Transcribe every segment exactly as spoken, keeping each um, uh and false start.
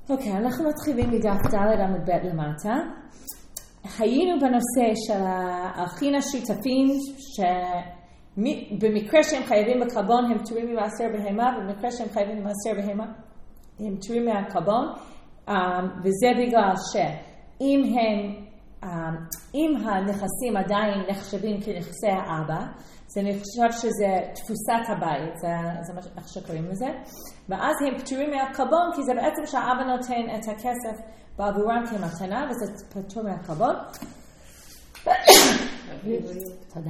אוקיי, אנחנו מתחילים מדף ד' עמוד ב' למטה. היינו בנושא של האחים השותפים, שבמקרה שהם חייבים בקרבון הם פטורים ממעשר בהמה, ובמקרה שהם חייבים ממעשר בהמה הם פטורים מהקרבון, וזה בגלל שאם הם, אם הנכסים עדיין נחשבים כנכסי האבא, זה נחשב שזה תפוסת הבית, זה, זה מה איך שקוראים לזה, ואז הם פטורים מהקרבון, כי זה בעצם שהאבא נותן את הכסף בעבורם כמתנה, וזה פטור מהקרבון. תודה.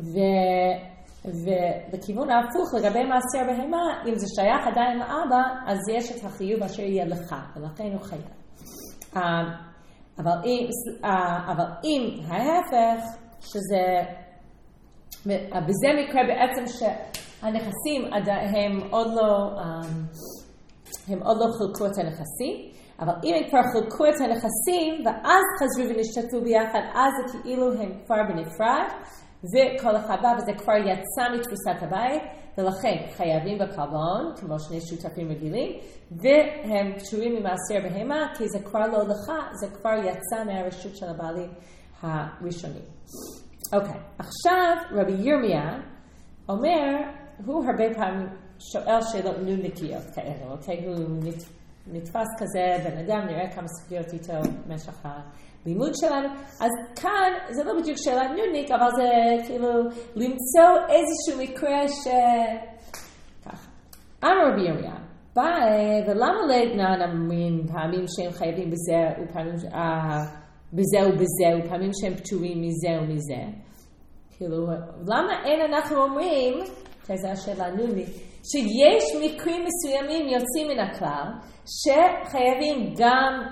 ובכיוון ההפוך, לגבי מעשר בהמה, אם זה שייך עדיין לאבא, אז יש את החיוב אשר יהיה לך, ולכן הוא חייב. אבל אם, אבל אם ההפך, שזה, בזה מקרה בעצם שהנכסים הם עוד לא, הם עוד לא חלקו את הנכסים, אבל אם הם כבר חלקו את הנכסים ואז חזרו ונשתתפו ביחד, אז זה כאילו הם כבר בנפרד, וכל אחד בא וזה כבר יצא מתפוסת הבית, ולכן חייבים בקרבון, כמו שני שותפים רגילים, והם פטורים ממעשר בהמה, כי זה כבר לא לך, זה כבר יצא מהרשות של הבעלים הראשונים. אוקיי, עכשיו רבי ירמיה אומר, הוא הרבה פעמים שואל שאלות נודניקיות כאלה, אוקיי? הוא נתפס כזה בן אדם, נראה כמה ספריות איתו במשך הלימוד שלנו. אז כאן זה לא בדיוק שאלה נודניק, אבל זה כאילו למצוא איזשהו מקרה ש... ככה. אמר רבי ירמיה, ביי, ולמה לא אומרים פעמים שהם חייבים בזה ופעמים... בזה ובזה, ופעמים שהם פטורים מזה ומזה. כאילו, למה אין אנחנו אומרים, כזה השאלה נודנית, שיש מקרים מסוימים יוצאים מן הכלל, שחייבים גם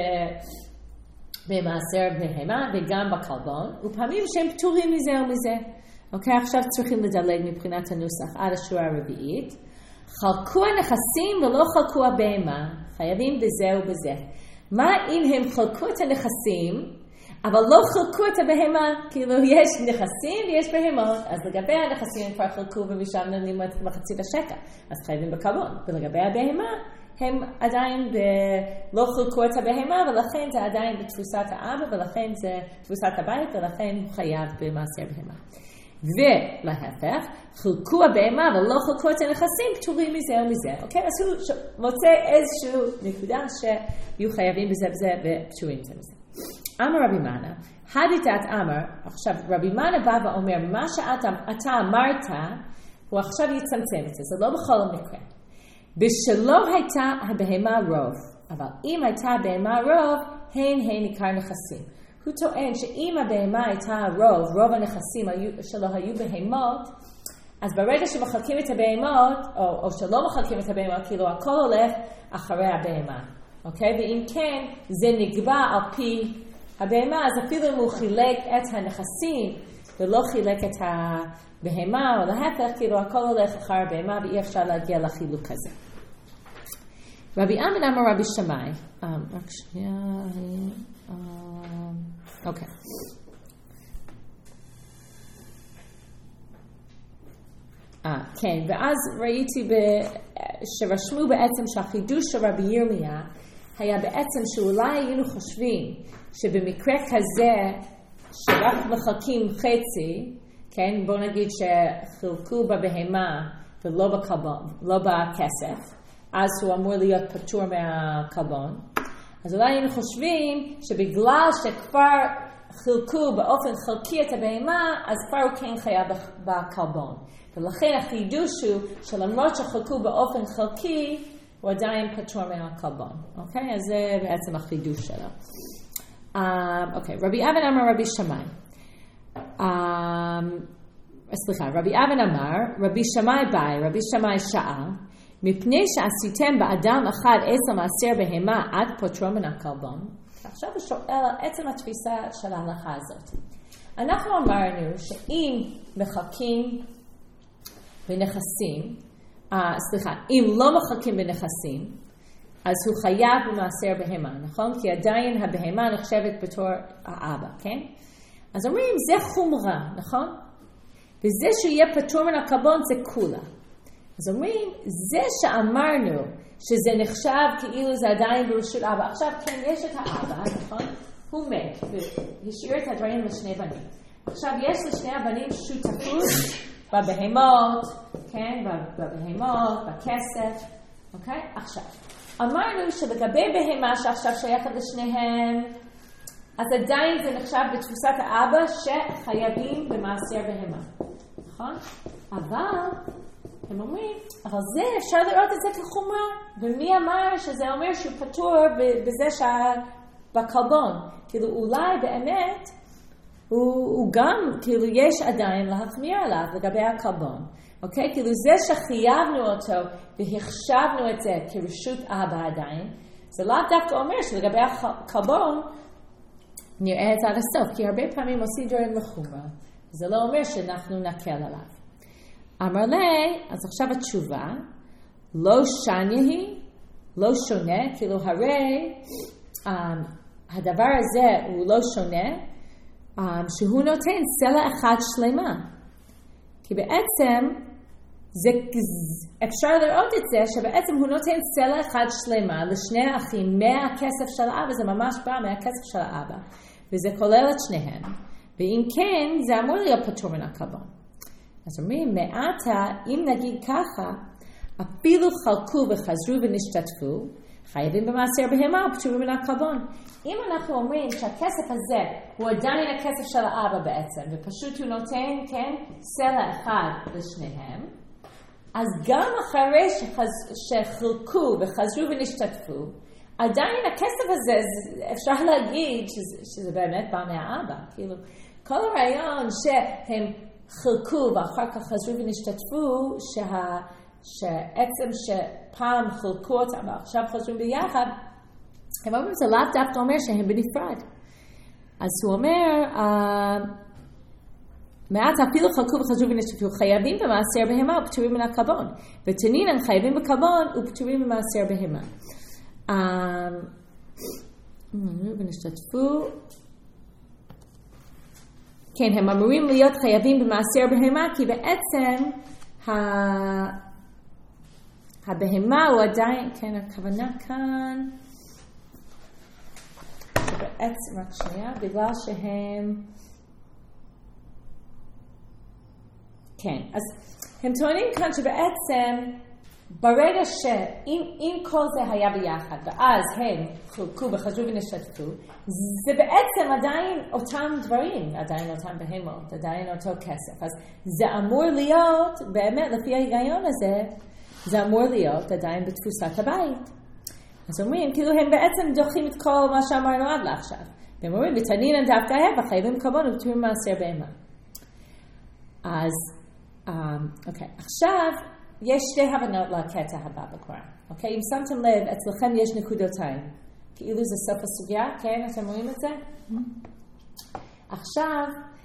במעשר בהמה וגם בקרבון, ופעמים שהם פטורים מזה ומזה. אוקיי, עכשיו צריכים לדלג מבחינת הנוסח עד השורה הרביעית. חלקו הנכסים ולא חלקו הבהמה, חייבים בזה ובזה. מה אם הם חלקו את הנכסים, אבל לא חלקו את הבהמה? כאילו יש נכסים ויש בהמות, אז לגבי הנכסים הם כבר חלקו ומשם נותנים את מחצי השקע, אז חייבים בקרבון. ולגבי הבהמה, הם עדיין ב... לא חלקו את הבהמה, ולכן זה עדיין בתפוסת האבא, ולכן זה תפוסת הבית, ולכן הוא חייב במעשר בהמה. ולהפך, חלקו הבהמה ולא חלקו את הנכסים, פטורים מזה ומזה. אוקיי? אז הוא מוצא איזשהו נקודה שיהיו חייבים בזה וזה ופטורים מזה וזה. אמר רבי מנה, הדיתת אמר, עכשיו רבי מנה בא ואומר, מה שאתה אתה אמרת, הוא עכשיו יצמצם את זה, זה לא בכל המקרה. בשלא הייתה הבהמה רוב, אבל אם הייתה הבהמה רוב, הן הן עיקר נכסים. הוא טוען שאם הבהמה הייתה רוב, רוב הנכסים שלו היו בהמות, אז ברגע שמחלקים את הבהמות, או, או שלא מחלקים את הבהמות, כאילו הכל הולך אחרי הבהמה. אוקיי? ואם כן, זה נקבע על פי הבהמה, אז אפילו אם הוא חילק את הנכסים, ולא חילק את הבהמה, או להפך, כאילו הכל הולך אחרי הבהמה, ואי אפשר להגיע לחילוק הזה. רבי עמד אמר רבי שמאי, רק שנייה, אוקיי. אה, כן, ואז ראיתי שרשמו בעצם שהחידוש של רבי ירמיה היה בעצם שאולי היינו חושבים שבמקרה כזה שרק מחלקים חצי, כן, בוא נגיד שחילקו בבהמה ולא בקרבון, לא בכסף, אז הוא אמור להיות פטור מהקרבון. אז אולי היינו חושבים שבגלל שכבר חילקו באופן חלקי את הבהמה, אז כבר הוא כן חייב בקרבון. ולכן החידוש הוא שלמרות שחילקו באופן חלקי, הוא עדיין פטור מהקרבון. אוקיי? אז זה בעצם החידוש שלו. אוקיי, רבי אבן אמר רבי שמאי. סליחה, רבי אבן אמר, רבי שמאי ביי, רבי שמאי שאל, מפני שעשיתם באדם אחד עשר מעשר בהמה עד פטרו מן הקרבון. עכשיו הוא שואל על עצם התפיסה של ההלכה הזאת. אנחנו אמרנו שאם מחלקים בנכסים, אה, סליחה, אם לא מחלקים בנכסים, אז הוא חייב במעשר בהמה, נכון? כי עדיין הבהמה נחשבת בתור האבא, כן? אז אומרים, זה חומרה, נכון? וזה שיהיה פטור מן הקרבון זה כולה. אז אומרים, זה שאמרנו שזה נחשב כאילו זה עדיין ברשות אבא. עכשיו כן, יש את האבא, נכון? הוא מת, והשאיר את הדברים לשני בנים. עכשיו יש לשני הבנים שותפות בבהמות, כן? בבהמות, בכסף, אוקיי? עכשיו, אמרנו שלגבי בהמה שעכשיו שייכת לשניהם, אז עדיין זה נחשב בתפוסת האבא שחייבים במעשר בהמה, נכון? אבל הם אומרים, אבל זה אפשר לראות את זה כחומרה, ומי אמר שזה אומר שהוא פטור בזה שבקלבון, כאילו אולי באמת הוא, הוא גם, כאילו יש עדיין להחמיר עליו לגבי הקלבון, אוקיי? כאילו זה שחייבנו אותו והחשבנו את זה כרשות אבא עדיין, זה לא דווקא אומר שלגבי הקלבון נראה את זה עד הסוף, כי הרבה פעמים עושים דברים לחומרה, זה לא אומר שאנחנו נקל עליו. אמר לי, אז עכשיו התשובה, לא שונה היא, לא שונה, כאילו הרי um, הדבר הזה הוא לא שונה, um, שהוא נותן סלע אחד שלמה. כי בעצם, זה, אפשר לראות את זה, שבעצם הוא נותן סלע אחד שלמה לשני האחים מהכסף של האבא, זה ממש בא מהכסף של האבא, וזה כולל את שניהם, ואם כן, זה אמור להיות פטור מן הקלבון. אז אומרים, מעתה, אם נגיד ככה, אפילו חלקו וחזרו ונשתתפו, חייבים במעשר בהמה ופטורים מן הקלבון. אם אנחנו אומרים שהכסף הזה הוא עדיין הכסף של האבא בעצם, ופשוט הוא נותן, כן, סלע אחד לשניהם, אז גם אחרי שחז... שחלקו וחזרו ונשתתפו, עדיין הכסף הזה, אפשר להגיד שזה, שזה באמת בא מהאבא. כאילו, כל הרעיון שהם חלקו ואחר כך חזרו ונשתתפו, שה, שעצם שפעם חלקו אותם ועכשיו חזרו ביחד, הם אומרים זה לאו דווקא אומר שהם בנפרד. אז הוא אומר, uh, מעט אפילו חלקו וחזרו ונשתתפו, חייבים במעשר בהמה ופטורים מן הקלבון. ותנינן חייבים בקלבון ופטורים במעשר בהמה. ונשתתפו, כן, הם אמורים להיות חייבים במעשר בהמה, כי בעצם הבהמה הוא עדיין, כן, הכוונה כאן, שבעצם, רק שנייה, בגלל שהם, כן, אז הם טוענים כאן שבעצם, ברגע שאם כל זה היה ביחד, ואז הם חלקו וחזרו ונשתתפו, זה בעצם עדיין אותם דברים, עדיין אותם בהמות, עדיין אותו כסף. אז זה אמור להיות, באמת, לפי ההיגיון הזה, זה אמור להיות עדיין בתפוסת הבית. אז אומרים, כאילו הם בעצם דוחים את כל מה שאמרנו עד לעכשיו. והם אומרים, ותנינן דווקא הם, חייבים קלבון ופטורים מעשר בהמה. אז, אוקיי, עכשיו, יש שתי הבנות לקטע הבא בקוראן. אוקיי? אם שמתם לב, אצלכם יש נקודותיים. כאילו זה סוף הסוגיה, כן? אתם רואים את זה? עכשיו,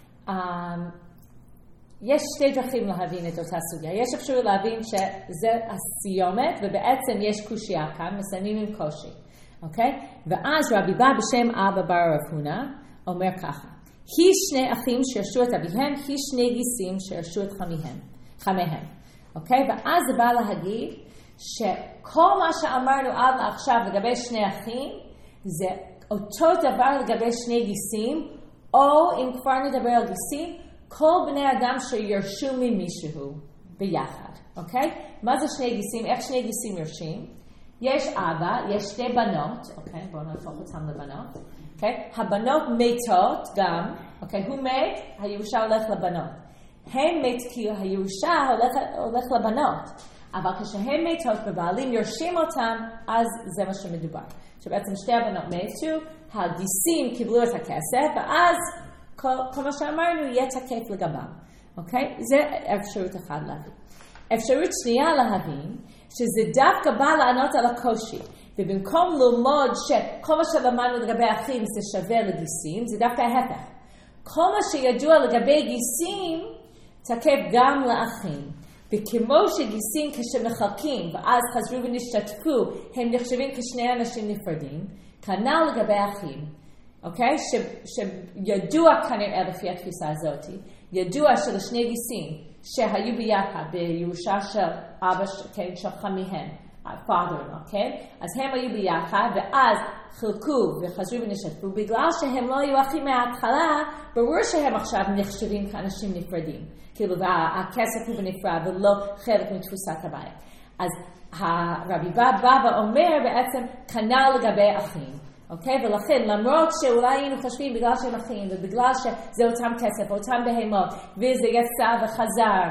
יש שתי דרכים להבין את אותה סוגיה. יש אפשרות להבין שזה הסיומת, ובעצם יש קושיה כאן, מסיימים עם קושי. אוקיי? ואז רבי בא בשם אבא בר רב הונא, אומר ככה, היא שני אחים שירשו את אביהם, היא שני גיסים שירשו את חמיהם. חמיהם. אוקיי? ואז זה בא להגיד שכל מה שאמרנו עד עכשיו לגבי שני אחים, זה אותו דבר לגבי שני גיסים, או אם כבר נדבר על גיסים, כל בני אדם שירשו ממישהו ביחד. אוקיי? מה זה שני גיסים? איך שני גיסים ירשים? יש אבא, יש שתי בנות, אוקיי? בואו נהפוך אותם לבנות. אוקיי? הבנות מתות גם, אוקיי? הוא מת, הירושה הולך לבנות. הם מת כי הירושה הולך, הולך לבנות, אבל כשהם מתות ובעלים יורשים אותם, אז זה מה שמדובר. שבעצם שתי הבנות מתו, הגיסים קיבלו את הכסף, ואז כל, כל מה שאמרנו יהיה תקף לגבם. אוקיי? זה אפשרות אחת להבין. אפשרות שנייה להבין, שזה דווקא בא לענות על הקושי, ובמקום ללמוד שכל מה שלמדנו לגבי אחים זה שווה לגיסים, זה דווקא ההפך. כל מה שידוע לגבי גיסים, תקף גם לאחים. וכמו שגיסים כשמחלקים ואז חזרו ונשתתפו, הם נחשבים כשני אנשים נפרדים, כנ"ל לגבי אחים. אוקיי? ש, שידוע כנראה לפי התפיסה הזאת, ידוע שלשני גיסים שהיו ביחד בירושה של אבא, כן, של חמיהם, father-in-law, כן? אז הם היו ביחד, ואז חילקו וחזרו ונשתפו, בגלל שהם לא היו אחים מההתחלה, ברור שהם עכשיו נחשבים כאנשים נפרדים. כאילו, והכסף הוא בנפרד ולא חלק מתפוסת הבית. אז הרבי בא ואומר בעצם כנ"ל לגבי אחים. אוקיי? ולכן, למרות שאולי היינו חושבים בגלל שהם אחים, ובגלל שזה אותם כסף, אותם בהמות, וזה יצא וחזר,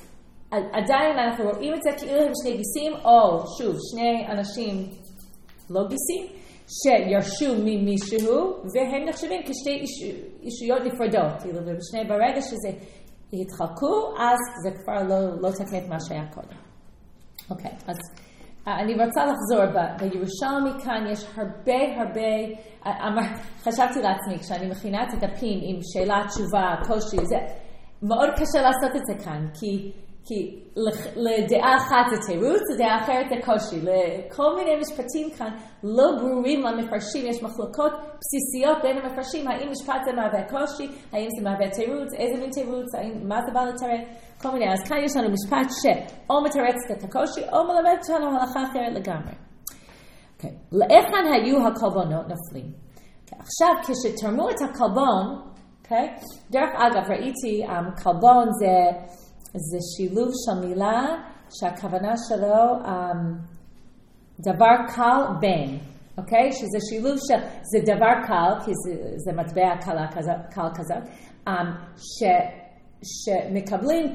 עדיין אנחנו רואים את זה כאילו הם שני גיסים, או שוב, שני אנשים לא גיסים, שירשו ממישהו, והם נחשבים כשתי אישויות נפרדות, כאילו, ובשני ברגע שזה התחלקו, אז זה כבר לא, לא תקף מה שהיה קודם. אוקיי, אז אני רוצה לחזור, בירושלמי כאן יש הרבה הרבה, חשבתי לעצמי, כשאני מכינה את הדפים עם שאלה, תשובה, קושי, זה מאוד קשה לעשות את זה כאן, כי, כי לדעה אחת זה תירוץ, לדעה אחרת זה קושי. לכל מיני משפטים כאן לא ברורים למפרשים, יש מחלוקות בסיסיות בין המפרשים, האם משפט זה מהווה קושי, האם זה מהווה תירוץ, איזה מין תירוץ, האם, מה זה בא לתרץ, כל מיני. אז כאן יש לנו משפט שאו מתרץ את הקושי, או מלמד אותנו הלכה אחרת לגמרי. Okay. לאיכן היו הקורבנות נופלים? Okay. עכשיו, כשתרמו את הקורבן, okay, דרך אגב, ראיתי, um, קורבן זה, זה שילוב של מילה שהכוונה שלו um, דבר קל בין, okay? שזה שילוב של, זה דבר קל, כי זה, זה מטבע קל כזאת, קל כזאת um, ש, שמקבלים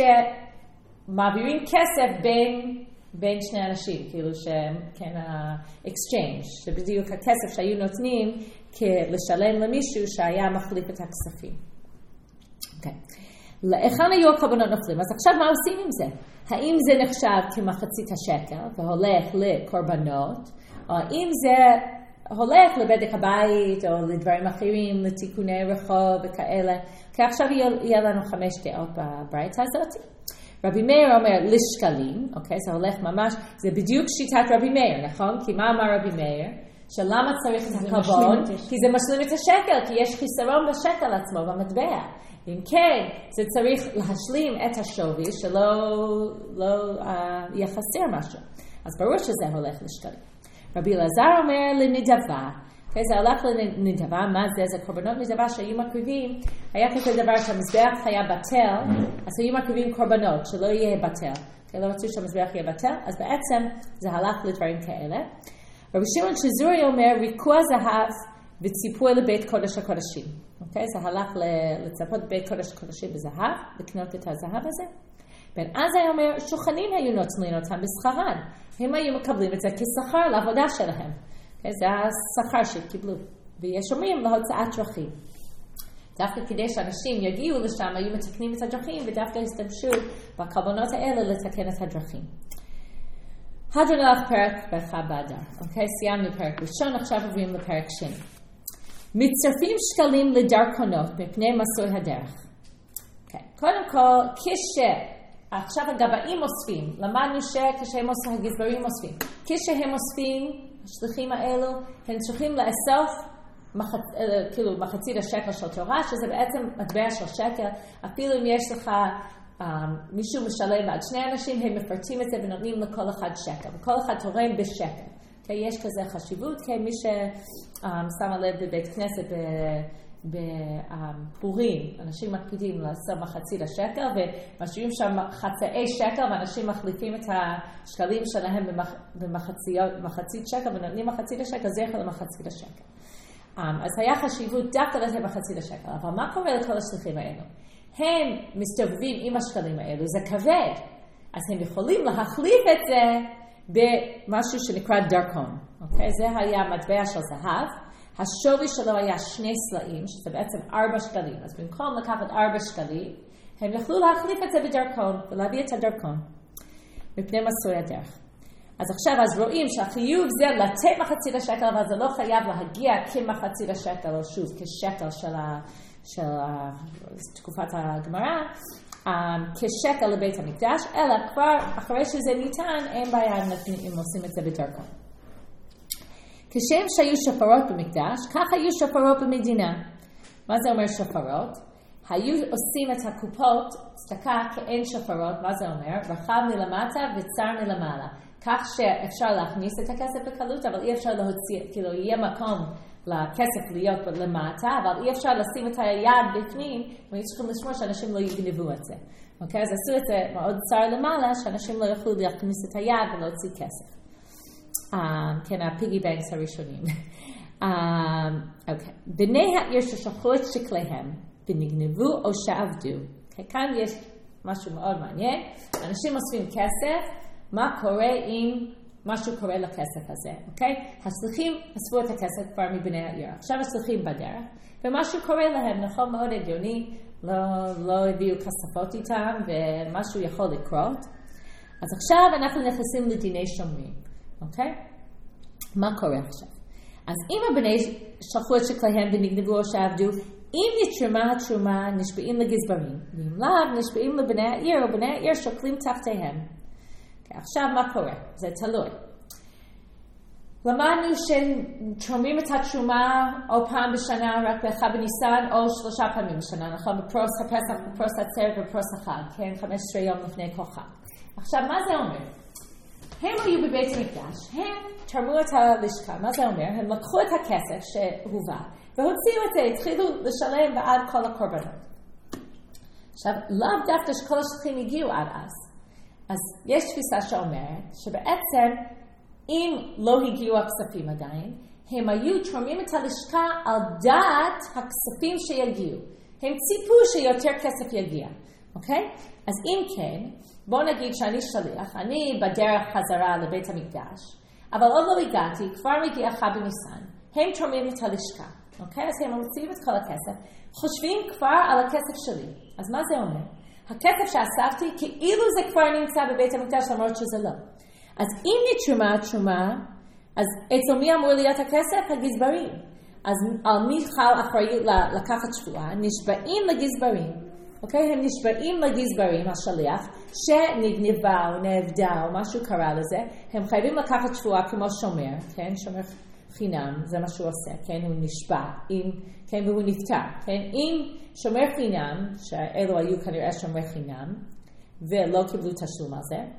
כשמעבירים כסף בין, בין שני אנשים, כאילו שכן ה-exchange, שבדיוק הכסף שהיו נותנים לשלם למישהו שהיה מחליף את הכספים. אוקיי. לאיכן היו הקורבנות נופלים? אז עכשיו מה עושים עם זה? האם זה נחשב כמחצית השקל והולך לקורבנות, או אם זה הולך לבדק הבית או לדברים אחרים, לתיקוני רחוב וכאלה? כי עכשיו יהיה לנו חמש דעות בברייתא הזאת. רבי מאיר אומר לשקלים, אוקיי? זה הולך ממש, זה בדיוק שיטת רבי מאיר, נכון? כי מה אמר רבי מאיר? שלמה צריך את הקורבן? כי זה משלים את השקל, כי יש חיסרון בשקל עצמו, במטבע. אם כן, זה צריך להשלים את השווי שלא לא, uh, יחסר משהו. אז ברור שזה הולך לשקלים. רבי אלעזר אומר לנדבה, okay, זה הולך לנדבה, מה זה? זה קורבנות נדבה שהיו מקריבים, היה כזה דבר שהמזבח היה בטל, אז היו מקריבים קורבנות, שלא יהיה בטל. Okay, לא רצו שהמזבח יהיה בטל, אז בעצם זה הלך לדברים כאלה. רבי שמעון שזורי אומר, ריקוע זהב וציפוי לבית קודש הקודשים. Okay, זה הלך לצפות בית קודש הקודשים בזהב, לקנות את הזהב הזה. בין אז היה אומר, שולחנים היו נותנים אותם בשכרן. הם היו מקבלים את זה כשכר לעבודה שלהם. Okay, זה השכר שקיבלו. ויש אומרים להוצאת דרכים. דווקא כדי שאנשים יגיעו לשם, היו מתקנים את הדרכים, ודווקא הסתמשו בקורבנות האלה לתקן את הדרכים. הדרנוח פרק באחד באדר. אוקיי, סיימנו פרק ראשון, עכשיו עוברים לפרק שני. מצטרפים שקלים לדרכונות מפני מסוי הדרך. אוקיי, קודם כל, כש... עכשיו הגבאים אוספים, למדנו שכשהם אוספים, הגזברים אוספים. כשהם אוספים, השליחים האלו, הם צריכים לאסוף מחצ... כאילו, מחצית השקל של תורה, שזה בעצם מטבע של שקל. אפילו אם יש לך um, מישהו משלם בעד שני אנשים, הם מפרטים את זה ונותנים לכל אחד שקל. וכל אחד תורם בשקל. Okay, יש כזה חשיבות, כי מי ששמה um, לב בבית כנסת ב... בפורים, אנשים מקפידים לעשות מחצית השקל ומשאירים שם חצאי שקל ואנשים מחליפים את השקלים שלהם במחצית שקל ונותנים מחצית השקל, זכר למחצית השקל. אז היה חשיבות דווקא לתת מחצית השקל, אבל מה קורה לכל השליחים האלו? הם מסתובבים עם השקלים האלו, זה כבד, אז הם יכולים להחליף את זה במשהו שנקרא דרכון. אוקיי? זה היה מטבע של זהב, השווי שלו היה שני סלעים, שזה בעצם ארבע שקלים. אז במקום לקחת ארבע שקלים, הם יכלו להחליף את זה בדרכון, ולהביא את הדרכון, מפני מסוי הדרך. אז עכשיו, אז רואים שהחיוב זה לתת מחצית השקל, אבל זה לא חייב להגיע כמחצית השקל, או שוב, כשקל של, ה, של ה, תקופת הגמרא, um, כשקל לבית המקדש, אלא כבר אחרי שזה ניתן, אין בעיה אם עושים את זה בדרכון. כשם שהיו שפרות במקדש, כך היו שפרות במדינה. מה זה אומר שפרות? היו עושים את הקופות, צדקה כאין שופרות, מה זה אומר? רחב מלמטה וצר מלמעלה. כך שאפשר להכניס את הכסף בקלות, אבל אי אפשר להוציא, כאילו יהיה מקום לכסף להיות למטה, אבל אי אפשר לשים את היד בפנים, והיו צריכים לשמור שאנשים לא יגנבו את זה. אוקיי? אז עשו את זה מאוד צר למעלה, שאנשים לא יוכלו להכניס את היד ולהוציא כסף. Um, כן, הפיגי בנקס הראשונים. um, אוקיי. בני העיר ששלחו את שקליהם, ונגנבו או שעבדו. Okay, כאן יש משהו מאוד מעניין. אנשים אוספים כסף, מה קורה אם משהו קורה לכסף הזה, אוקיי? השליחים אספו את הכסף כבר מבני העיר. עכשיו השליחים בדרך, ומשהו קורה להם, נכון מאוד הגיוני, לא, לא הביאו כספות איתם, ומשהו יכול לקרות. אז עכשיו אנחנו נכנסים לדיני שומרים, אוקיי? מה קורה עכשיו? אז אם הבני שלחו את שקליהם ונגנבו או שעבדו, אם נתרמה התרומה נשבעים לגזברים, ואם לאו נשבעים לבני העיר, ובני העיר שוקלים תחתיהם. עכשיו מה קורה? זה תלוי. למדנו שתורמים את התרומה או פעם בשנה רק באחד בניסן או שלושה פעמים בשנה, נכון? בפרוס הפסח, בפרוס העצרת ובפרוס החג, כן? חמש עשרה יום לפני כל חג. עכשיו מה זה אומר? הם היו בבית המקדש, הם תרמו את הלשכה, מה זה אומר? הם לקחו את הכסף שהובא והוציאו את זה, התחילו לשלם בעד כל הקורבנות. עכשיו לאו דווקא שכל השליחים הגיעו עד אז. אז יש תפיסה שאומרת שבעצם אם לא הגיעו הכספים עדיין, הם היו תורמים את הלשכה על דעת הכספים שיגיעו. הם ציפו שיותר כסף יגיע, אוקיי? אז אם כן, בוא נגיד שאני שליח, אני בדרך חזרה לבית המקדש, אבל עוד לא הגעתי, כבר מגיע אחד בניסן, הם תורמים את הלשכה, אוקיי? אז הם מוציאים את כל הכסף, חושבים כבר על הכסף שלי. אז מה זה אומר? הכסף שאספתי, כאילו זה כבר נמצא בבית המקדש, למרות שזה לא. אז אם נתרומה התרומה, אז אצל מי אמור להיות הכסף? הגזברים. אז על מי חל אחריות לקחת שבועה? נשבעים לגזברים. אוקיי? הם נשבעים לגזברים, השליח, שנגנבה או נאבדה או משהו קרה לזה. הם חייבים לקחת שבועה כמו שומר, כן? שומר חינם, זה מה שהוא עושה, כן? הוא נשבע, אם, כן? והוא נפטר, כן? אם שומר חינם, שאלו היו כנראה שומר חינם, ולא קיבלו תשלום על זה,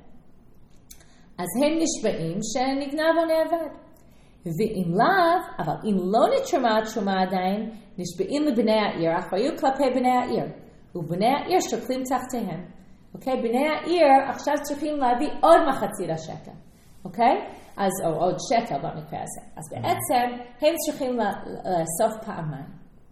אז הם נשבעים שנגנב או נאבד. ואם לאו, אבל אם לא נתרומה התרומה עדיין, נשבעים לבני העיר, אחריות כלפי בני העיר, ובני העיר שוקלים תחתיהם. אוקיי? בני העיר עכשיו צריכים להביא עוד מחצית השקל. אוקיי? אז, או עוד שקל במקרה הזה. אז בעצם הם צריכים לאסוף פעמיים.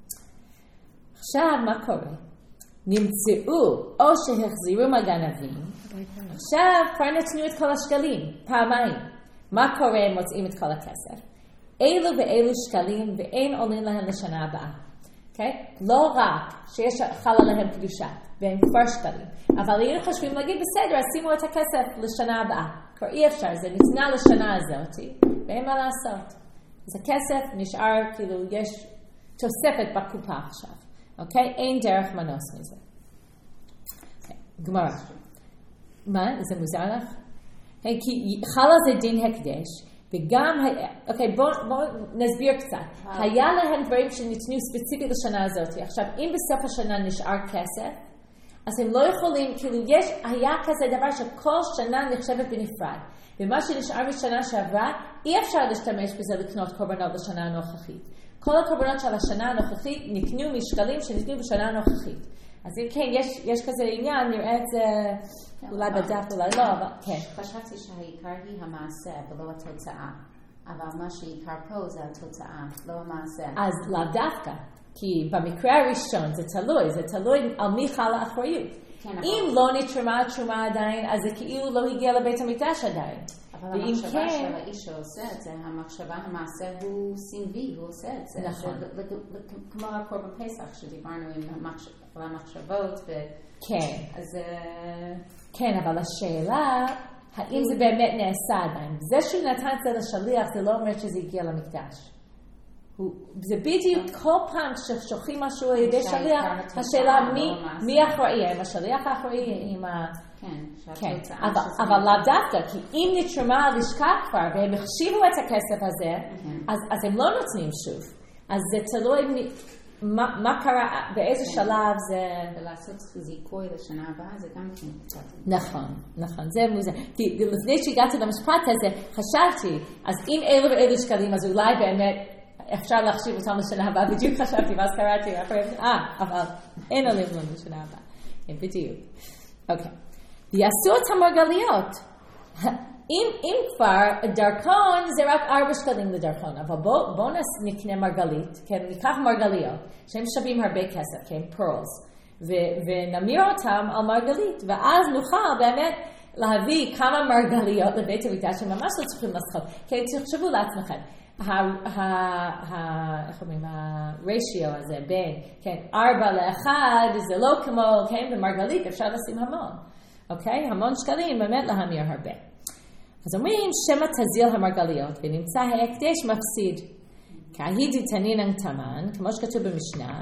עכשיו מה קורה? נמצאו או שהחזירו מהגנבים, עכשיו כבר נתנו את כל השקלים, פעמיים. מה קורה אם מוצאים את כל הכסף? אילו ואילו שקלים ואין עולים להם לשנה הבאה. Okay? לא רק שיש חל עליהם קדושה, והם כבר שקלים, אבל היינו חושבים להגיד בסדר, שימו את הכסף לשנה הבאה. כבר אי אפשר, זה ניתנה לשנה הזאת, ואין מה לעשות. אז הכסף נשאר, כאילו יש תוספת בקופה עכשיו. אוקיי? Okay? אין דרך מנוס מזה. Okay. גמרא. מה? זה מוזר לך? Hey, כי חל על זה דין הקדש, וגם, אוקיי, okay, בואו בוא נסביר קצת. Wow. היה להם דברים שניתנו ספציפית לשנה הזאת. עכשיו, אם בסוף השנה נשאר כסף, אז הם לא יכולים, כאילו יש, היה כזה דבר שכל שנה נחשבת בנפרד. ומה שנשאר בשנה שעברה, אי אפשר להשתמש בזה לקנות קורבנות לשנה הנוכחית. כל הקורבנות של השנה הנוכחית נקנו משקלים שנקנו בשנה הנוכחית. אז אם כן, יש, יש כזה עניין, נראה את זה אולי בדף, אולי לא, אבל כן. חשבתי שהעיקר היא המעשה ולא התוצאה. אבל מה שעיקר פה זה התוצאה, לא המעשה. אז לא דווקא, כי במקרה הראשון זה תלוי, זה תלוי על מי חלה האחריות. אם לא נתרומה התרומה עדיין, אז זה כאילו לא הגיע לבית המקדש עדיין. אבל המחשבה של האיש שעושה את זה, המחשבה, המעשה הוא סינבי, הוא עושה את זה. נכון. כמו הקורבן פסח שדיברנו על המחשבות. כן. אז... כן, אבל השאלה, האם זה באמת נעשה עדיין? זה שהוא נתן את זה לשליח, זה לא אומר שזה הגיע למקדש. זה בדיוק כל פעם ששולחים משהו על ידי שליח, השאלה מי אחראי, האם השליח האחראי, עם ה... כן, אבל לא דווקא, כי אם נתרומה הלשכה כבר, והם החשיבו את הכסף הזה, אז הם לא נותנים שוב. אז זה תלוי, מה, מה קרה, באיזה שלב זה... ולעשות זיכוי לשנה הבאה זה גם כן קצת. נכון, נכון, זה מוזר. כי לפני שהגעתי למשפט הזה, חשבתי, אז אם אלו ואלו שקלים, אז אולי באמת אפשר להחשיב אותם לשנה הבאה. בדיוק חשבתי, ואז קראתי, אה, אבל אין עולים לנו לשנה הבאה. כן, בדיוק. אוקיי. יעשו את המרגליות. אם, אם כבר, דרכון זה רק ארבע שקלים לדרכון, אבל בואו בוא נקנה מרגלית, כן, ניקח מרגליות, שהם שווים הרבה כסף, כן, פרולס, ו- ונמיר אותם על מרגלית, ואז נוכל באמת להביא כמה מרגליות לבית המקדש, שממש לא צריכים לעשות, כן, תחשבו לעצמכם, איך אומרים, הרשיו הזה בין, כן, ארבע לאחד, זה לא כמו, כן, במרגלית אפשר לשים המון, אוקיי, המון שקלים, באמת להמיר הרבה. אז אומרים, שמה תזיל המרגליות, ונמצא ההקדש מפסיד. כהידי תנינן תמן, כמו שכתוב במשנה,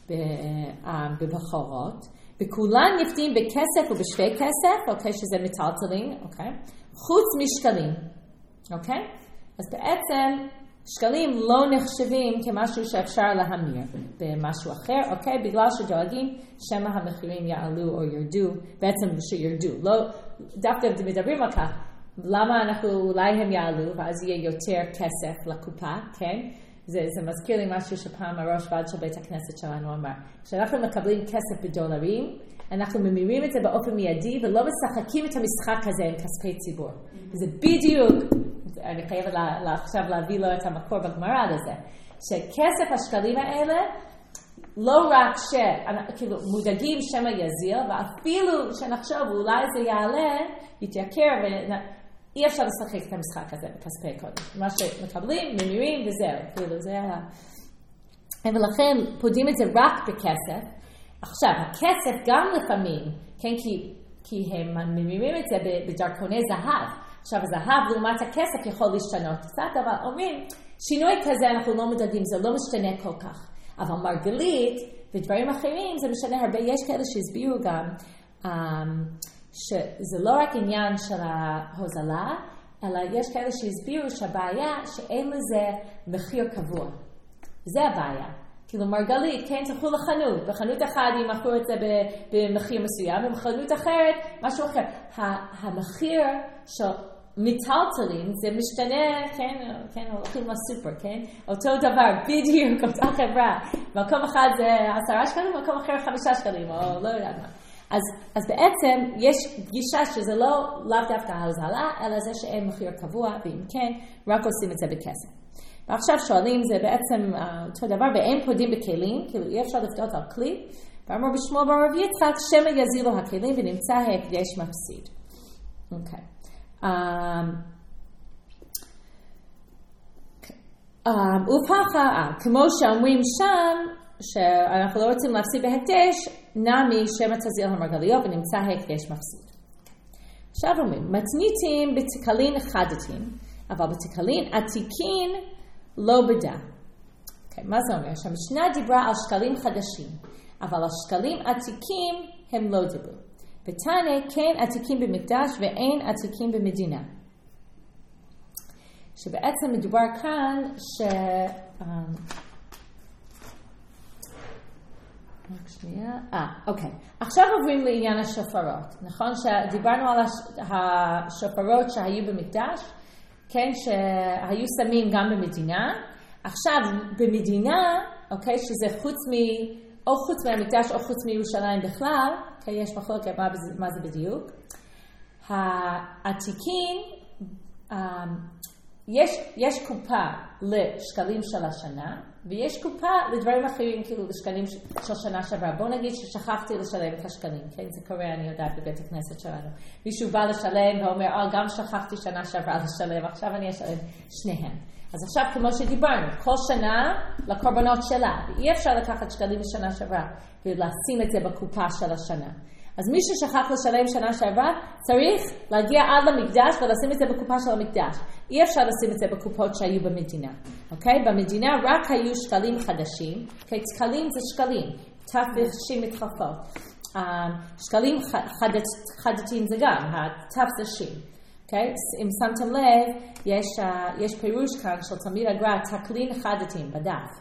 בבחורות, וכולן נפדים בכסף ובשווה כסף, אוקיי, שזה מטלטלים, אוקיי, חוץ משקלים, אוקיי? אז בעצם, שקלים לא נחשבים כמשהו שאפשר להמיר במשהו אחר, אוקיי? בגלל שדואגים שמה המחירים יעלו או ירדו, בעצם שירדו. לא, דווקא מדברים על כך, למה אנחנו, אולי הם יעלו, ואז יהיה יותר כסף לקופה, כן? זה, זה מזכיר לי משהו שפעם הראש ועד של בית הכנסת שלנו אמר. כשאנחנו מקבלים כסף בדולרים, אנחנו ממירים את זה באופן מיידי, ולא משחקים את המשחק הזה עם כספי ציבור. זה בדיוק, אני חייבת לה, עכשיו להביא לו את המקור בגמרא לזה, שכסף השקלים האלה, לא רק שכאילו מודאגים שמה יזיל, ואפילו שנחשוב אולי זה יעלה, יתייקר, ואי אפשר לשחק את המשחק הזה בכספי קודם. מה שמקבלים, ממירים וזהו. כאילו זה היה... ולכן פודים את זה רק בכסף. עכשיו, הכסף גם לפעמים, כן, כי, כי הם ממירים את זה בדרכוני זהב. עכשיו, הזהב לעומת הכסף יכול להשתנות קצת, אבל אומרים, שינוי כזה אנחנו לא מודדים, זה לא משתנה כל כך. אבל מרגלית ודברים אחרים זה משנה הרבה. יש כאלה שהסבירו גם um, שזה לא רק עניין של ההוזלה, אלא יש כאלה שהסבירו שהבעיה שאין לזה מחיר קבוע. זה הבעיה. כאילו מרגלית, כן, תלכו לחנות. בחנות אחת ימכרו את זה במחיר מסוים, ובחנות אחרת משהו אחר. המחיר של מטלטלים, זה משתנה, כן, כן, הולכים לסופר, כן? אותו דבר, בדיוק, אותה חברה. מקום אחד זה עשרה שקלים, מקום אחר חמישה שקלים, או לא יודעת מה. אז, אז בעצם יש גישה שזה לא לאו דווקא ההוזלה, אלא זה שאין מחיר קבוע, ואם כן, רק עושים את זה בכסף. ועכשיו שואלים, זה בעצם אותו דבר, ואין פודים בכלים, כאילו אי אפשר לפדות על כלי, ואמרו בשמו ברב יצחק, שמה יזילו הכלים, ונמצא ההקדש מפסיד. אוקיי. Okay. Um, um, ופחה, uh, כמו שאומרים שם, שאנחנו לא רוצים להפסיד בהקדש, נמי שמה תזיל המרגליות ונמצא ההקדש מפסיד. עכשיו אומרים, מתניתים בתקלין חדתים, אבל בתקלין עתיקין לא בדה. Okay, מה זה אומר? שהמשנה דיברה על שקלים חדשים, אבל על שקלים עתיקים הם לא דיברו. בתנא כן עתיקים במקדש ואין עתיקים במדינה. שבעצם מדובר כאן ש... רק שנייה. אה, אוקיי. עכשיו עוברים לעניין השופרות. נכון שדיברנו על השופרות שהיו במקדש, כן, שהיו שמים גם במדינה. עכשיו במדינה, אוקיי, שזה חוץ מ... או חוץ מהמקדש או חוץ מירושלים בכלל, כי יש מחלוקת מה, מה זה בדיוק. העתיקים, יש, יש קופה לשקלים של השנה, ויש קופה לדברים אחרים, כאילו לשקלים של שנה שעברה. בוא נגיד ששכחתי לשלם את השקלים, כן? זה קורה, אני יודעת, בבית הכנסת שלנו. מישהו בא לשלם ואומר, אה, גם שכחתי שנה שעברה לשלם, עכשיו אני אשלם שניהם. אז עכשיו, כמו שדיברנו, כל שנה לקורבנות שלה, ואי אפשר לקחת שקלים משנה שעברה ולשים את זה בקופה של השנה. אז מי ששכח לשלם שנה שעברה, צריך להגיע עד למקדש ולשים את זה בקופה של המקדש. אי אפשר לשים את זה בקופות שהיו במדינה. אוקיי? במדינה רק היו שקלים חדשים, כי שקלים זה שקלים, תף ושים מתחלפות. שקלים חדשים זה גם, התף זה שים. Okay? אם שמתם לב, יש, uh, יש פירוש כאן של תלמיד הגר"א, תקלין חדתים בדף.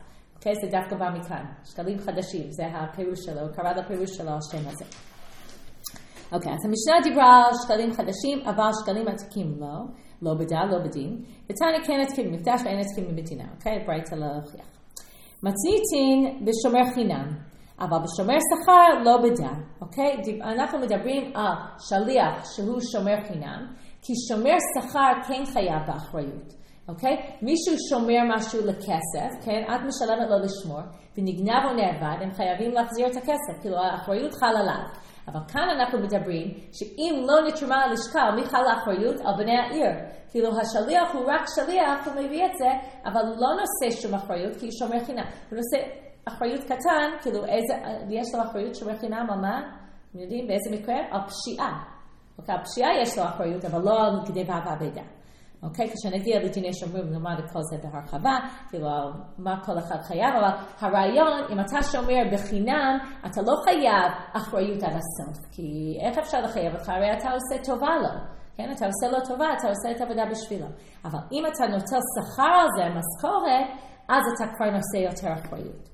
אוקיי, זה דווקא בא מכאן. שקלים חדשים, זה הפירוש שלו, קרא לפירוש שלו השם הזה. אוקיי, אז המשנה דיברה על שקלים חדשים, אבל שקלים עתיקים לא, לא בדין, לא בדין. ותניא כן עתיקים במקדש ואין עתיקים במדינה, אוקיי? ברייתא לא הוכיח. מתניתין בשומר חינם, אבל בשומר שכר לא בדין, אוקיי? אנחנו מדברים על שליח שהוא שומר חינם, כי שומר שכר כן חייב באחריות, אוקיי? מישהו שומר משהו לכסף, כן? את משלמת לו לשמור, ונגנב או נאבד, הם חייבים להחזיר את הכסף, כאילו האחריות חל עליו. אבל כאן אנחנו מדברים שאם לא נתרמה הלשכה, מי חל האחריות? על בני העיר. כאילו השליח הוא רק שליח, הוא מביא את זה, אבל הוא לא נושא שום אחריות, כי הוא שומר חינם. הוא נושא אחריות קטן, כאילו איזה, יש לו אחריות שומר חינם על מה? אתם יודעים באיזה מקרה? על פשיעה. אוקיי, על פשיעה יש לו אחריות, אבל לא על גניבה ועבדה. אוקיי, כשנגיע לדיני שומרים, נאמר את כל זה בהרחבה, כאילו מה כל אחד חייב, אבל הרעיון, אם אתה שומר בחינם, אתה לא חייב אחריות עד הסוף, כי איך אפשר לחייב אותך? הרי אתה עושה טובה לו, כן? אתה עושה לו טובה, אתה עושה את העבודה בשבילו. אבל אם אתה נוטל שכר על זה, משכורת, אז אתה כבר נושא יותר אחריות.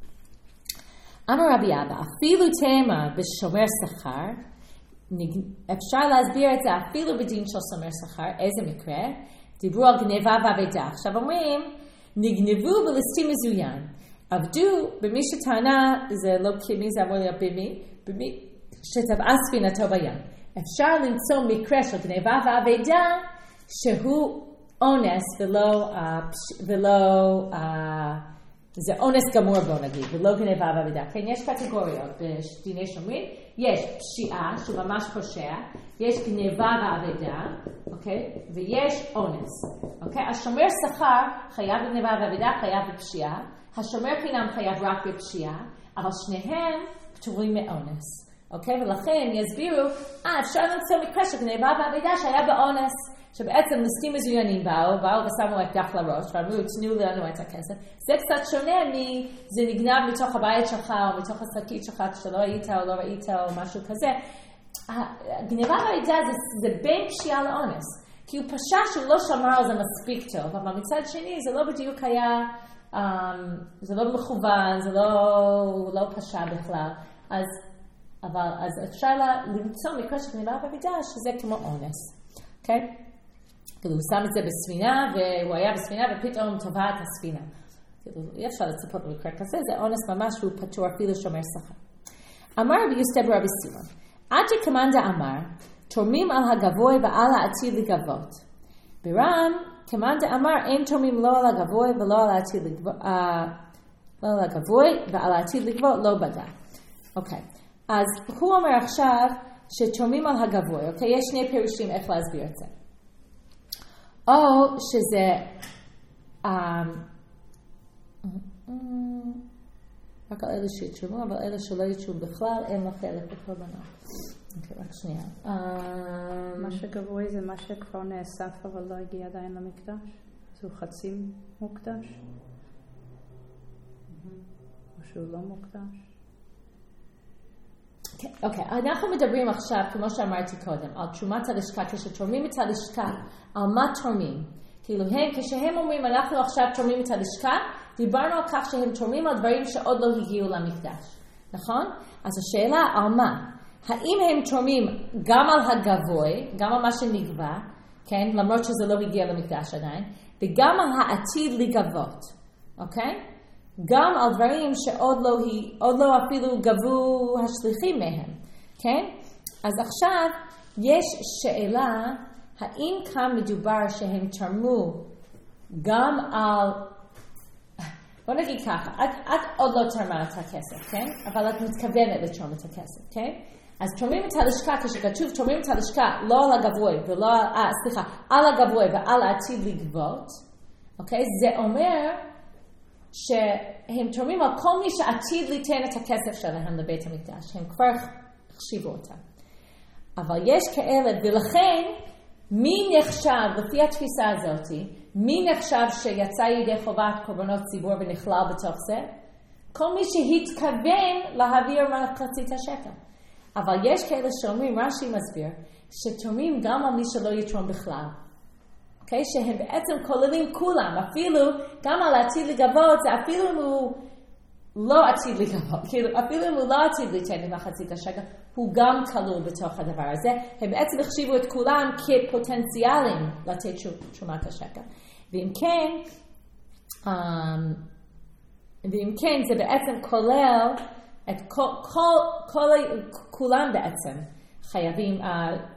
אמר רבי אבא, אפילו תמה בשומר שכר, אפשר להסביר את זה אפילו בדין של שומר שכר, איזה מקרה? דיברו על גניבה ועבדה. עכשיו אומרים, נגנבו בליסטים מזוין. עבדו במי שטענה, זה לא כמי, זה אמור להיות במי, במי שטבעה ספינתו בים. אפשר למצוא מקרה של גניבה ועבדה שהוא אונס ולא, ולא זה אונס גמור בוא נגיד, ולא גניבה ועבדה. כן, יש קטגוריות בדיני שומרים, יש פשיעה, שהוא ממש פושע, יש גניבה ועבדה, אוקיי? ויש אונס, אוקיי? השומר שכר חייב בגניבה ועבדה, חייב בפשיעה, השומר חינם חייב רק בפשיעה, אבל שניהם פטורים מאונס, אוקיי? ולכן יסבירו, אה, אפשר למצוא מקרה של גניבה ועבדה שהיה באונס, שבעצם ליסטים מזוינים באו, באו ושמו אקדח לראש, ואמרו, תנו לנו את הכסף. זה קצת שונה מזה נגנב מתוך הבית שלך, או מתוך השקית שלך, כשלא היית או לא ראית, או משהו כזה. גניבה ועבדה זה, זה בין פשיעה לאונס, כי הוא פשע שהוא לא שמר על זה מספיק טוב, אבל מצד שני זה לא בדיוק היה, um, זה לא מכוון, זה לא, לא פשע בכלל. אז, אבל, אז אפשר למצוא מקרה של גניבה ועבדה, שזה כמו אונס. אוקיי? Okay? כאילו, הוא שם את זה בספינה, והוא היה בספינה, ופתאום טבע את הספינה. כאילו, אי אפשר לצפות במקרה כזה, זה אונס ממש, והוא פטור אפילו שומר שכר. אמר רבי יוסף ברבי סימון, עד שקמנדה אמר, תורמים על הגבוי ועל העתיד לגבות. ברם, קמנדה אמר, אין תורמים לא על הגבוי ולא על העתיד לגבות, לא על הגבוי ועל העתיד לגבות, לא בדע. אוקיי. אז הוא אומר עכשיו, שתורמים על הגבוי, אוקיי? יש שני פירושים איך להסביר את זה. או שזה רק על אלה שיתשמו, אבל אלה שלא יתשמו בכלל, אין לו חלק בקורבנות. אוקיי, רק שנייה. מה שגבוי זה מה שכבר נאסף, אבל לא הגיע עדיין למקדש? זו חצי מוקדש? או שהוא לא מוקדש? אוקיי, אנחנו מדברים עכשיו, כמו שאמרתי קודם, על תרומת הלשכה, כשתורמים את הלשכה, על מה תורמים? כאילו, הם, כשהם אומרים, אנחנו עכשיו תורמים את הלשכה, דיברנו על כך שהם תורמים על דברים שעוד לא הגיעו למקדש, נכון? אז השאלה על מה? האם הם תורמים גם על הגבוי, גם על מה שנגבה, כן? למרות שזה לא הגיע למקדש עדיין, וגם על העתיד לגבות, אוקיי? גם על דברים שעוד לא, עוד לא אפילו גבו השליחים מהם, כן? אז עכשיו יש שאלה, האם כאן מדובר שהם תרמו גם על, בוא נגיד ככה, את, את עוד לא תרמה את הכסף, כן? אבל את מתכוונת לתרום את הכסף, כן? אז תורמים את הלשכה, כשכתוב תורמים את הלשכה לא על הגבוי, ולא, אה, סליחה, על הגבוי ועל העתיד לגבות, אוקיי? זה אומר שהם תורמים על כל מי שעתיד ליתן את הכסף שלהם לבית המקדש. הם כבר החשיבו אותם. אבל יש כאלה, ולכן מי נחשב, לפי התפיסה הזאת, מי נחשב שיצא ידי חובת קורבנות ציבור ונכלל בתוך זה? כל מי שהתכוון להעביר מחצית השקל. אבל יש כאלה שאומרים, רש"י מסביר, שתורמים גם על מי שלא יתרום בכלל. אוקיי? שהם בעצם כוללים כולם, אפילו גם על העתיד לגבות, זה אפילו אם הוא לא עתיד לגבות, כאילו אפילו אם הוא לא עתיד ליתן מחצית השקל, הוא גם כלול בתוך הדבר הזה. הם בעצם החשיבו את כולם כפוטנציאלים לתת תרומת השקל. ואם כן, ואם כן זה בעצם כולל את כל, כל, כל, כולם בעצם חייבים uh,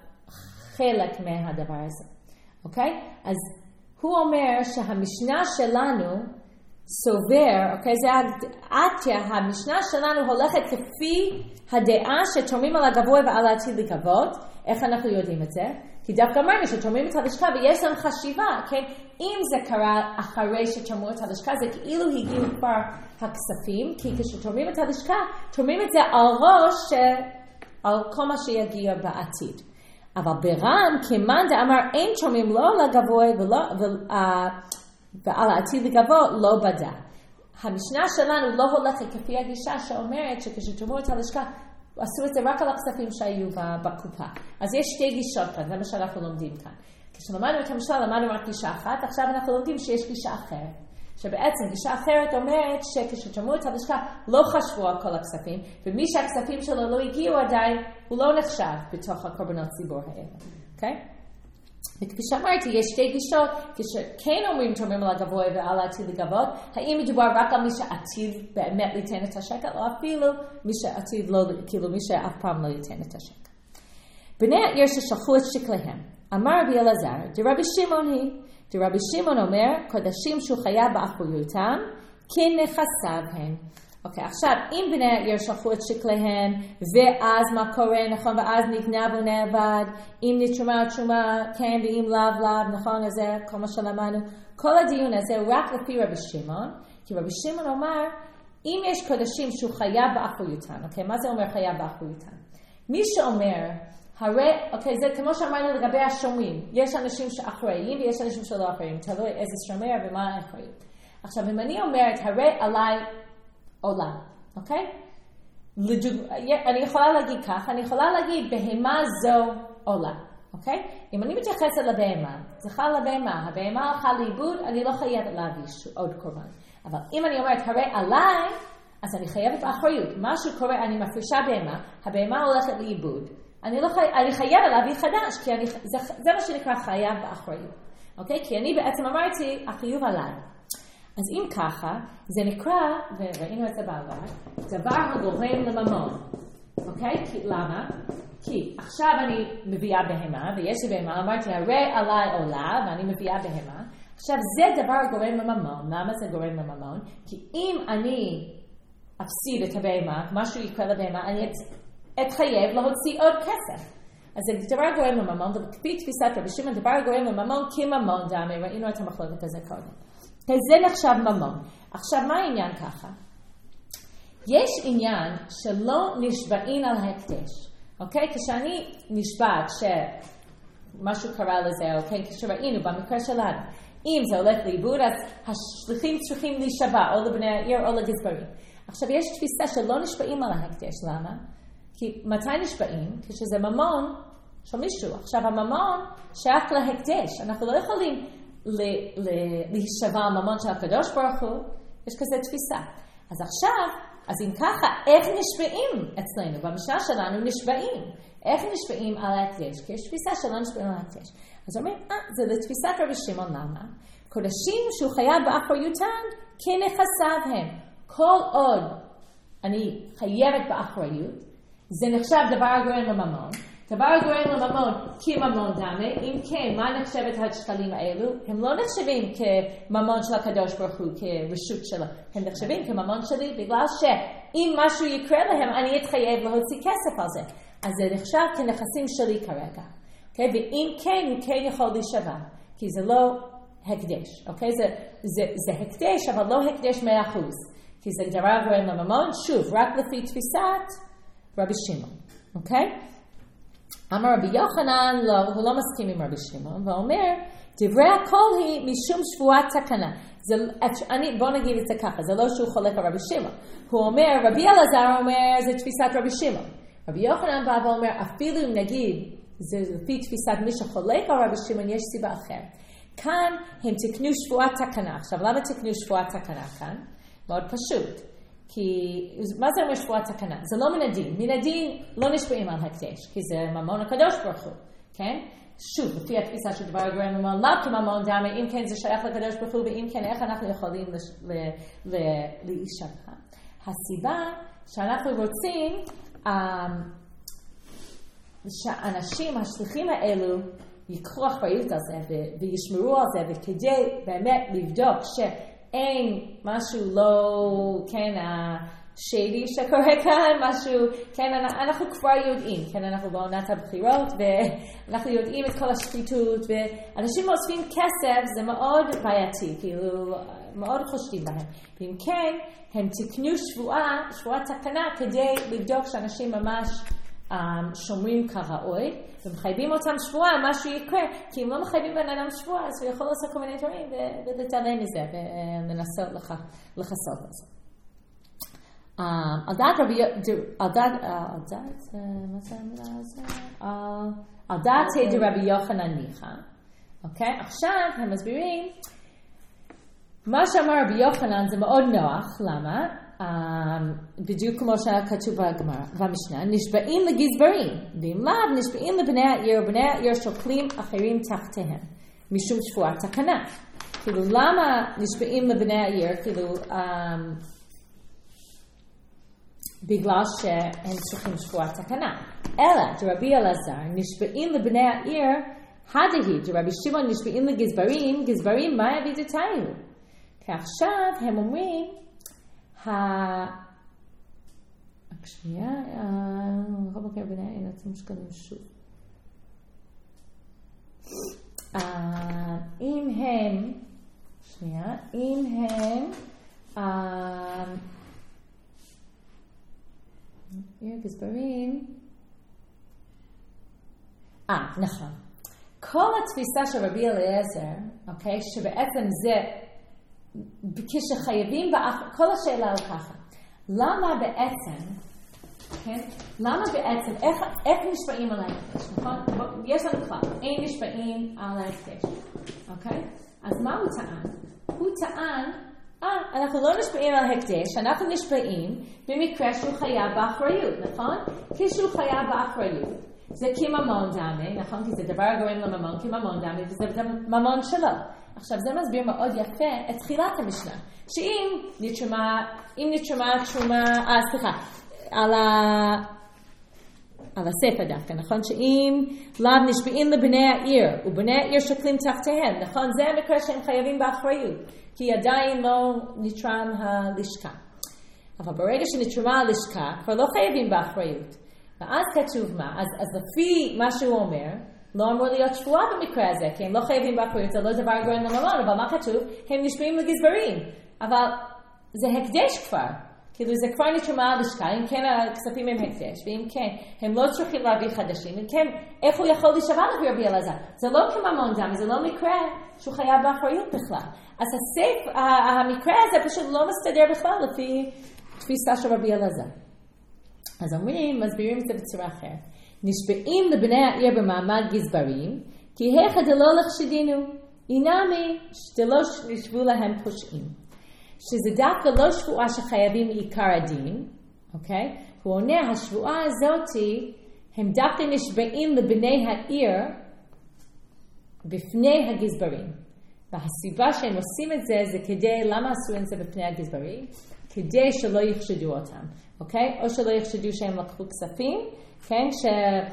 חלק מהדבר הזה. אוקיי? אז הוא אומר שהמשנה שלנו סובר, אוקיי? זה עתיה, המשנה שלנו הולכת כפי הדעה שתורמים על הגבוה ועל העתיד לגבות. איך אנחנו יודעים את זה? כי דווקא אמרנו שתורמים את הלשכה ויש להם חשיבה, כן? אם זה קרה אחרי שתורמו את הלשכה, זה כאילו הגיעו כבר הכספים, כי כשתורמים את הלשכה, תורמים את זה על ראש, על כל מה שיגיע בעתיד. אבל ברם, כמאן דאמר אין תורמים לא לגבוה ולא, ועל העתיד לגבוה לא בדע. המשנה שלנו לא הולכת כפי הגישה שאומרת שכשתורמו את הלשכה, עשו את זה רק על הכספים שהיו בקופה. אז יש שתי גישות כאן, זה מה שאנחנו לומדים כאן. כשלמדנו את המשנה, למדנו רק גישה אחת, עכשיו אנחנו לומדים שיש גישה אחרת. שבעצם גישה אחרת אומרת שכשתורמו את הלשכה לא חשבו על כל הכספים, ומי שהכספים שלו לא הגיעו עדיין, הוא לא נחשב בתוך הקורבנות ציבור האלה. אוקיי? וכפי שאמרתי, יש שתי גישות, כשכן אומרים תורמים על הגבוה ועל העתיד לגבות, האם מדובר רק על מי שעתיד באמת ליתן את השקל, או אפילו מי שעתיד לא, כאילו מי שאף פעם לא ייתן את השקל. בני העיר ששלחו את שקליהם, אמר רבי אלעזר, דרבי שמעון היא, דרבי שמעון אומר, קודשים שהוא חייב באחריותם, כנכסיו הם. אוקיי, עכשיו, אם בני העיר שלחו את שקליהם, ואז מה קורה, נכון, ואז נגנב ונאבד, אם נתרומה תרומה, כן, ואם לאו לאו, נכון, אז זה כל מה שלמדנו. כל הדיון הזה הוא רק לפי רבי שמעון, כי רבי שמעון אומר, אם יש קודשים שהוא חייב באחריותם, אוקיי, מה זה אומר חייב באחריותם? מי שאומר, הרי, אוקיי, זה כמו שאמרנו לגבי השומרים, יש אנשים שאחראים ויש אנשים שלא אחראים, תלוי איזה שומר ומה האחריות. עכשיו, אם אני אומרת, הרי עליי עולה, אוקיי? לדוג... אני יכולה להגיד כך, אני יכולה להגיד, בהמה זו עולה, אוקיי? אם אני מתייחסת לבהמה, זה חל לבהמה, הבהמה הלכה לאיבוד, אני לא חייבת להביא עוד קורבן. אבל אם אני אומרת, הרי עליי, אז אני חייבת באחריות. משהו קורה, אני מפרישה בהמה, הבהמה הולכת לאיבוד. אני, לא חי... אני חייבת להביא חדש, כי אני... זה... זה מה שנקרא חייב באחריות, אוקיי? כי אני בעצם אמרתי, החיוב עליי. אז אם ככה, זה נקרא, וראינו את זה בעבר, דבר הגורם לממון. אוקיי? כי, למה? כי עכשיו אני מביאה בהמה, ויש לי בהמה, אמרתי, הרי עליי עולה, ואני מביאה בהמה. עכשיו, זה דבר גורם לממון. למה זה גורם לממון? כי אם אני אפסיד את הבהמה, משהו יקרה לבהמה, אני אתחייב להוציא עוד כסף. אז זה דבר גורם לממון, וכפי תפיסת רבי שמעון, דבר גורם לממון כממון דמי, ראינו את המחלוקת הזה קודם. זה נחשב ממון. עכשיו, מה העניין ככה? יש עניין שלא נשבעים על ההקדש. אוקיי? כשאני נשבעת שמשהו קרה לזה, אוקיי? כשראינו במקרה שלנו, אם זה הולך לאיבוד, אז השליחים צריכים להישבע, או לבני העיר או לגזברים. עכשיו, יש תפיסה שלא נשבעים על ההקדש. למה? כי מתי נשבעים? כשזה ממון של מישהו. עכשיו, הממון שייך להקדש. אנחנו לא יכולים להישבע על ממון של הקדוש ברוך הוא, יש כזה תפיסה. אז עכשיו, אז אם ככה, איך נשבעים אצלנו? במשנה שלנו נשבעים. איך נשבעים על ההקדש? כי יש תפיסה שלא נשבעים על ההקדש. אז אומרים, אה, זה לתפיסת רבי שמעון. למה? קודשים שהוא חייב באחריותן, כנכסיו הם. כל עוד אני חייבת באחריות, זה נחשב דבר הגורם לממון. דבר הגורם לממון כממון דמי, אם כן, מה נחשבת השקלים האלו? הם לא נחשבים כממון של הקדוש ברוך הוא, כרשות שלו. הם נחשבים כממון שלי, בגלל שאם משהו יקרה להם, אני אתחייב להוציא כסף על זה. אז זה נחשב כנכסים שלי כרגע. Okay? ואם כן, הוא כן יכול להישבע, כי זה לא הקדש. Okay? זה, זה, זה הקדש, אבל לא הקדש מאה אחוז. כי זה דבר גורם לממון, שוב, רק לפי תפיסת רבי שמעון. אוקיי? Okay? אמר רבי יוחנן, לא, הוא לא מסכים עם רבי שמעון, ואומר, דברי הכל היא משום שבועת תקנה. זה, אני, בוא נגיד את זה ככה, זה לא שהוא חולק על רבי שמעון. הוא אומר, רבי אלעזר אומר, זה תפיסת רבי שמעון. רבי יוחנן בא ואומר, אפילו אם נגיד, זה לפי תפיסת מי שחולק על רבי שמעון, יש סיבה אחרת. כאן הם תקנו שבועת תקנה. עכשיו, למה תקנו שבועת תקנה כאן? מאוד פשוט. כי, מה זה אומר שבועת תקנה? זה לא מן הדין. מן הדין לא נשבעים על הקדש, כי זה ממון הקדוש ברוך הוא, כן? שוב, לפי התפיסה של דבר הגורם ממון, לא כממון דמה, אם כן זה שייך לקדוש ברוך הוא, ואם כן, איך אנחנו יכולים להישבע? הסיבה שאנחנו רוצים שאנשים, השליחים האלו, ייקחו אחריות על זה וישמרו על זה, וכדי באמת לבדוק שאין משהו לא, כן, השיידי שקורה כאן, משהו, כן, אנחנו כבר יודעים, כן, אנחנו בעונת הבחירות, ואנחנו יודעים את כל השחיתות, ואנשים אוספים כסף, זה מאוד בעייתי, כאילו, מאוד חושבים בהם. ואם כן, הם תקנו שבועה, שבועת תקנה, כדי לבדוק שאנשים ממש um, שומרים כראוי, ומחייבים אותם שבועה, משהו יקרה, כי אם לא מחייבים בן אדם שבועה, אז הוא יכול לעשות כל מיני דברים, ולהתעלם מזה, ולנסות לחסות את זה. על דעת רבי, על דעת, על דעת, מה זה המילה הזה? על דעת רבי יוחנן ניחא, אוקיי? עכשיו הם מסבירים, מה שאמר רבי יוחנן זה מאוד נוח, למה? בדיוק כמו שכתוב בגמרא, במשנה, נשבעים לגזברים, ואם לאו נשבעים לבני העיר, ובני העיר שוקלים אחרים תחתיהם, משום שבועת תקנה. כאילו, למה נשבעים לבני העיר? כאילו, בגלל שהם צריכים שבועת תקנה. אלא, דרבי אלעזר, נשבעים לבני העיר, הדהי, דרבי שמעון נשבעים לגזברים, גזברים, מה יבידותיו? כי עכשיו הם אומרים, ה... רק שנייה, לא בקר בני העיר, אתם משקלים שוב. אם הם, שנייה, אם הם, גזברים, אה, נכון. כל התפיסה של רבי אליעזר, אוקיי, שבעצם זה, כשחייבים, באח... כל השאלה הוא ככה, למה בעצם, כן? למה בעצם, איך, איך נשבעים על ההקדש, נכון? יש לנו כבר, אין נשבעים על ההקדש, אוקיי? אז מה הוא טען? הוא טען, אה, אנחנו לא נשבעים על ההקדש, אנחנו נשבעים במקרה שהוא חייב באחריות, נכון? כשהוא חייב באחריות, זה כממון דמה, נכון? כי זה דבר הגורם לממון כממון דמה, וזה ממון שלו. עכשיו, זה מסביר מאוד יפה את תחילת המשנה, שאם נתרמה, אם נתרמה תרומה, אה, סליחה, על, ה... על הספר דווקא, נכון? שאם לאו נשבעים לבני העיר, ובני העיר שוקלים תחתיהם, נכון? זה המקרה שהם חייבים באחריות, כי עדיין לא נתרם הלשכה. אבל ברגע שנתרמה הלשכה, כבר לא חייבים באחריות. ואז כתוב מה? אז, אז לפי מה שהוא אומר, לא אמור להיות שבועה במקרה הזה, כי הם לא חייבים באחריות, זה לא דבר גורם לממון, אבל מה כתוב? הם נשבעים לגזברים. אבל זה הקדש כבר. כאילו זה כבר נתרמה על לשכה, אם כן הכספים הם הקדש, ואם כן, הם לא צריכים להביא חדשים, אם כן, איך הוא יכול להישבע לפי רבי אלעזר? זה לא כממון דם, זה לא מקרה שהוא חייב באחריות בכלל. אז הסף, המקרה הזה פשוט לא מסתדר בכלל לפי תפיסה של רבי אלעזר. אז אומרים, מסבירים את זה בצורה אחרת. נשבעים לבני העיר במעמד גזברים, כי היכא דלא לחשדינו, אינמי שדלא נשבו להם פושעים. שזה דווקא לא שבועה שחייבים עיקר הדין, אוקיי? הוא עונה, השבועה הזאת, הם דווקא נשבעים לבני העיר בפני הגזברים. והסיבה שהם עושים את זה, זה כדי, למה עשו את זה בפני הגזברים? כדי שלא יחשדו אותם, אוקיי? או שלא יחשדו שהם לקחו כספים, כן? ש...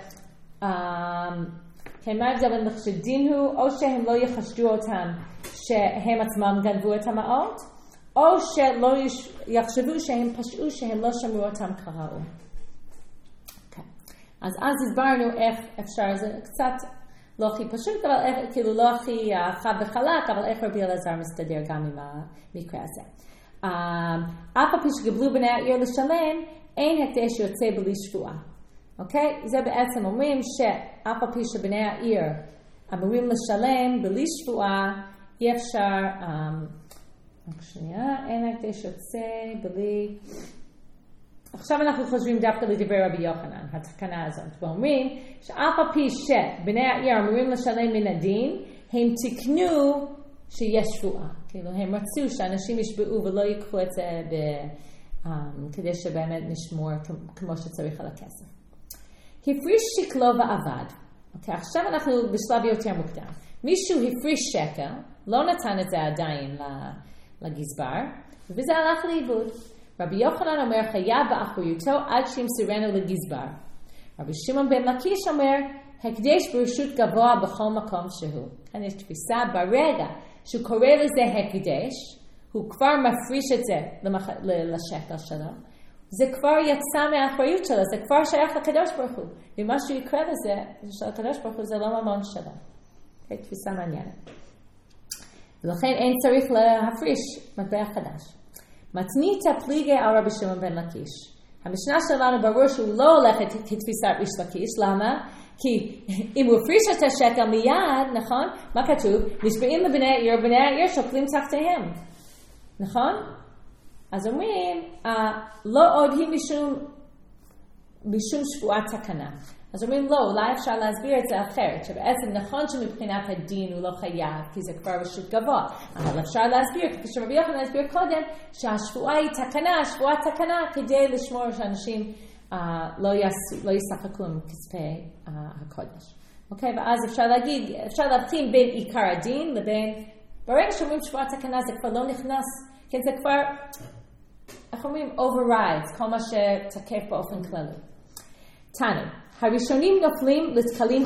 כן, מה ההבדל בין לחשדין הוא? או שהם לא יחשדו אותם שהם עצמם גנבו את המעות, או שלא יחשבו שהם פשעו, שהם לא שמרו אותם כראוי. אוקיי. אז אז הסברנו איך אפשר, זה קצת לא הכי פשוט, אבל איך, כאילו לא הכי חד וחלק, אבל איך רבי אלעזר מסתדר גם עם המקרה הזה. אף על פי שגבלו בני העיר לשלם, אין הקדש יוצא בלי שבועה. אוקיי? זה בעצם אומרים שאף על פי שבני העיר אמורים לשלם בלי שבועה, אי אפשר, רק שנייה, אין הקדש יוצא בלי... עכשיו אנחנו חושבים דווקא לדברי רבי יוחנן, התקנה הזאת, ואומרים שאף על פי שבני העיר אמורים לשלם מן הדין, הם תקנו שיש שבועה. כאילו, הם רצו שאנשים ישבעו ולא ייקחו את זה ב, um, כדי שבאמת נשמור כמו שצריך על הכסף. הפריש שקלו ועבד. אוקיי, עכשיו אנחנו בשלב יותר מוקדם. מישהו הפריש שקל, לא נתן את זה עדיין לגזבר, וזה הלך לאיבוד. רבי יוחנן אומר, חייב באחריותו עד שימסרנו לגזבר. רבי שמעון בן לקיש אומר, הקדש ברשות גבוה בכל מקום שהוא. כאן יש תפיסה, ברגע שהוא קורא לזה הקדש, הוא כבר מפריש את זה לשקל שלו. זה כבר יצא מהאחריות שלו, זה כבר שייך לקדוש ברוך הוא. ומה שהוא יקרא לזה, של הקדוש ברוך הוא, זה לא ממון שלו. Okay, תפיסה מעניינת. ולכן אין צריך להפריש מטבע חדש. מתנית פליגי על רבי שמעון בן לקיש. המשנה שלנו ברור שהוא לא הולך כתפיסת ריש לקיש, למה? כי אם הוא הפריש את השקל מיד, נכון? מה כתוב? נשבעים לבני העיר, בני העיר שוקלים תחתיהם. נכון? אז אומרים, לא עוד היא משום, משום שבועת תקנה. אז אומרים, לא, אולי אפשר להסביר את זה אחרת, שבעצם נכון שמבחינת הדין הוא לא חייב, כי זה כבר רשות גבוה, אבל אפשר להסביר, כפי שרבי יוחנן להסביר קודם, שהשבועה היא תקנה, השבועה תקנה, כדי לשמור שאנשים uh, לא, יעשו, לא ישחקו עם כספי uh, הקודש. אוקיי? ואז אפשר להגיד, אפשר להבחין בין עיקר הדין לבין, ברגע שאומרים שבועה תקנה זה כבר לא נכנס, כי זה כבר, איך אומרים, overrides, כל מה שתקף באופן כללי. תנו, הראשונים נופלים לתקלים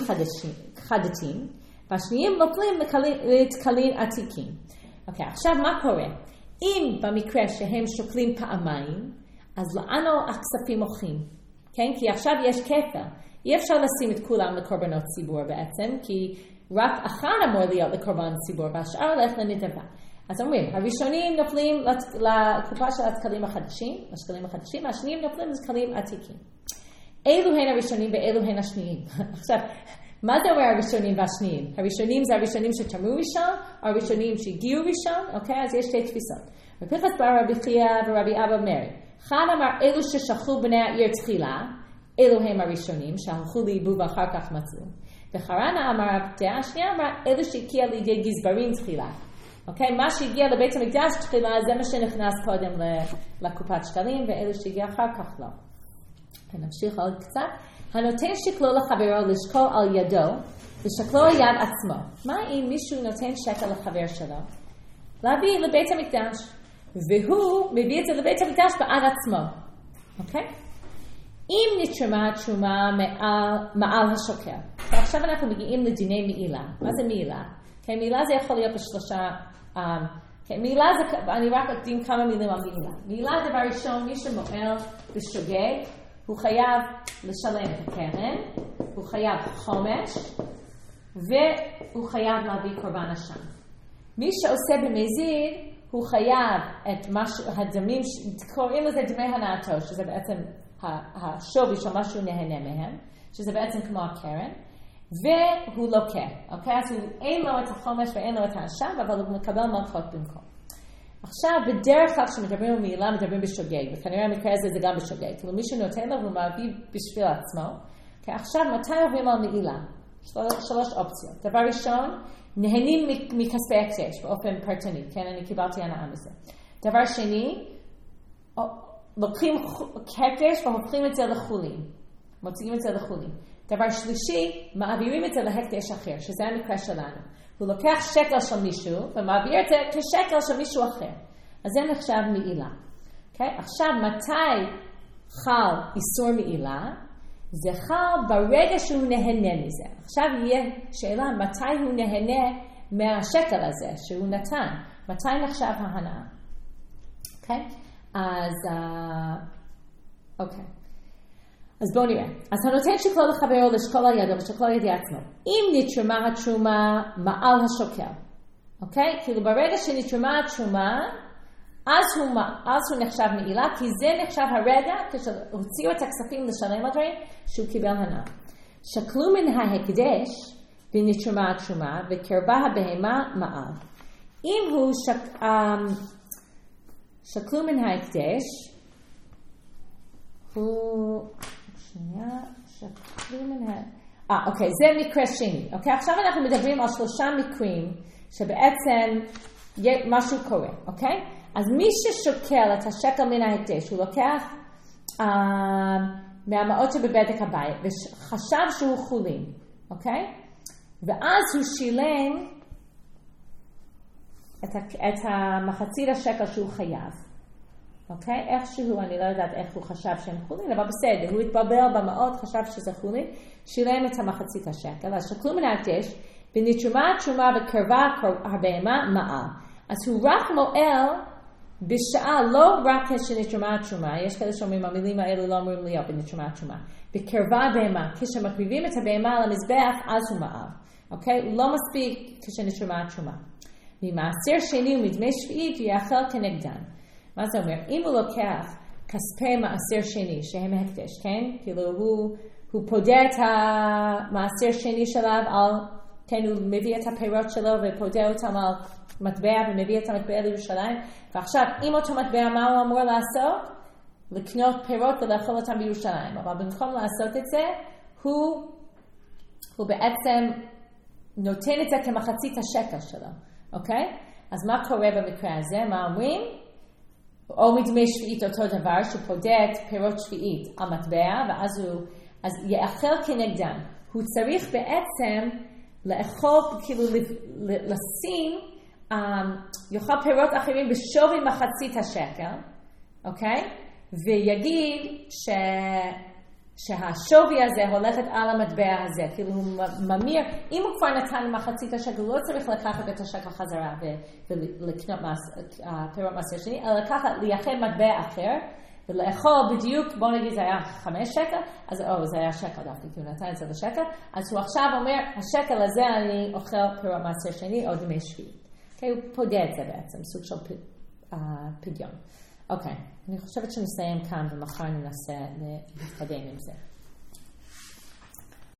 חדשים, והשניים נופלים לתקלים עתיקים. אוקיי, עכשיו מה קורה? אם במקרה שהם שוקלים פעמיים, אז לאנו הכספים הולכים? כן? כי עכשיו יש כפל. אי אפשר לשים את כולם לקורבנות ציבור בעצם, כי רק אחד אמור להיות לקורבן ציבור, והשאר הולך לנדבה. אז אומרים, הראשונים נופלים לקופה של התקלים החדשים, השקלים החדשים, והשניים נופלים לתקלים עתיקים. אילו הן הראשונים ואילו הן השניים. עכשיו, מה זה אומר הראשונים והשניים? הראשונים זה הראשונים שתרמו ראשון, או הראשונים שהגיעו ראשון, אוקיי? אז יש שתי תפיסות. רבי פנחס בר רבי חייא ורבי אבא מרי. אחד אמר אלו ששכלו בני העיר תחילה, אלו הם הראשונים שהלכו לאיבוד ואחר כך מצאו. וחרנה אמר, הדעה השנייה אמר, אלו שהגיע לידי גזברים תחילה. אוקיי? מה שהגיע לבית המקדש תחילה, זה מה שנכנס קודם לקופת שקלים, ואלו שהגיע אחר כך לא. ונמשיך עוד קצת. הנותן שקלו לחברו לשקול על ידו, ושקלו על יד עצמו. מה אם מישהו נותן שקל לחבר שלו? להביא לבית המקדש. והוא מביא את זה לבית המקדש בעד עצמו. אוקיי? אם נתרמה תרומה מעל, מעל השוקל. ועכשיו אנחנו מגיעים לדיני מעילה. מה זה מעילה? כן, מעילה זה יכול להיות בשלושה... Um, כן, מעילה זה... אני רק אקדים כמה מילים על מעילה. מעילה דבר ראשון, מי שמועל בשוגג, הוא חייב לשלם את הקרן, הוא חייב חומש, והוא חייב להביא קורבן אשם. מי שעושה במזיד, הוא חייב את משהו, הדמים, קוראים לזה דמי הנאתו, שזה בעצם השווי של משהו נהנה מהם, שזה בעצם כמו הקרן, והוא לוקח, אוקיי? אז הוא אין לו את החומש ואין לו את האשם, אבל הוא מקבל מלכות במקום. עכשיו, בדרך כלל כשמדברים על מעילה, מדברים בשוגג, וכנראה המקרה הזה זה גם בשוגג. כאילו מי שנותן לו, הוא מביא בשביל עצמו. Okay, עכשיו, מתי עוברים על מעילה? שלוש, שלוש אופציות. דבר ראשון, נהנים מכספי הקדש באופן פרטני. כן, אני קיבלתי הנאה מזה. דבר שני, לוקחים הקדש והופכים את זה לחולים. מוציאים את זה לחולים. דבר שלישי, מעבירים את זה להקדש אחר, שזה המקרה שלנו. הוא לוקח שקל של מישהו, ומעביר את זה כשקל של מישהו אחר. אז זה נחשב מעילה. Okay? עכשיו, מתי חל איסור מעילה? זה חל ברגע שהוא נהנה מזה. עכשיו יהיה שאלה, מתי הוא נהנה מהשקל הזה שהוא נתן? מתי נחשב ההנאה? אוקיי? Okay? אז, אוקיי. Uh, okay. אז בואו נראה. אז הנותן שקלו לחברו לשקול על ידו ושקלו על ידי עצמו. אם נתרמה התרומה מעל השוקל, אוקיי? כאילו ברגע שנתרמה התרומה, אז הוא, אז הוא נחשב מעילה, כי זה נחשב הרגע כשהוציאו את הכספים לשלם על דברים שהוא קיבל הנאה. שקלו מן ההקדש ונתרמה התרומה וקרבה הבהמה מעל. אם הוא שק, שקלו מן ההקדש, הוא... שנייה, שקלו מן ה... אה, אוקיי, זה מקרה שני. אוקיי, עכשיו אנחנו מדברים על שלושה מקרים שבעצם משהו קורה, אוקיי? אז מי ששוקל את השקל מן ההקדש, הוא לוקח אה, מהמעות שבבדק הבית, וחשב שהוא חולין, אוקיי? ואז הוא שילם את, את המחצית השקל שהוא חייב. אוקיי? איכשהו, אני לא יודעת איך הוא חשב שהם חולין, אבל בסדר, הוא התבלבל במעות, חשב שזה חולין, שילם את המחצית השקל. אז שקלו מן ההקדש, בנתרומה תרומה בקרבה הבהמה מעל. אז הוא רק מועל בשעה, לא רק כשנתרומה תרומה, יש כאלה שאומרים, המילים האלה לא אמורים להיות בנתרומה תרומה. בקרבה הבהמה, כשמקריבים את הבהמה על המזבח, אז הוא מעל. אוקיי? הוא לא מספיק כשנתרומה תרומה. ממעשר שני ומדמי שביעית יאכל כנגדן. מה זה אומר? אם הוא לוקח כספי מעשר שני שהם הקדש, כן? כאילו הוא, הוא פודה את המעשר שני שלו על, כן, הוא מביא את הפירות שלו ופודה אותם על מטבע ומביא את המטבע לירושלים. ועכשיו, עם אותו מטבע, מה הוא אמור לעשות? לקנות פירות ולאכול אותם בירושלים. אבל במקום לעשות את זה, הוא, הוא בעצם נותן את זה כמחצית השקל שלו. אוקיי? אז מה קורה במקרה הזה? מה אומרים? או מדמי שביעית אותו דבר, שפודה את פירות שביעית על מטבע, ואז הוא אז יאכל כנגדם. הוא צריך בעצם לאכול, כאילו לשים, um, יאכל פירות אחרים בשווי מחצית השקל, אוקיי? ויגיד ש... שהשווי הזה הולכת על המטבע הזה, כאילו הוא ממיר, אם הוא כבר נתן מחצית השקל, הוא לא צריך לקחת את השקל חזרה ולקנות פירות מעשר שני, אלא לקחת, לייחד מטבע אחר, ולאכול בדיוק, בוא נגיד זה היה חמש שקל, אז או, זה היה שקל דווקא, כי הוא נתן את זה לשקל, אז הוא עכשיו אומר, השקל הזה אני אוכל פירות מעשר שני או דמי שביעית. אוקיי, הוא פודה את זה בעצם, סוג של פדיון. אוקיי, אני חושבת שנסיים כאן ומחר ננסה להתקדם עם זה.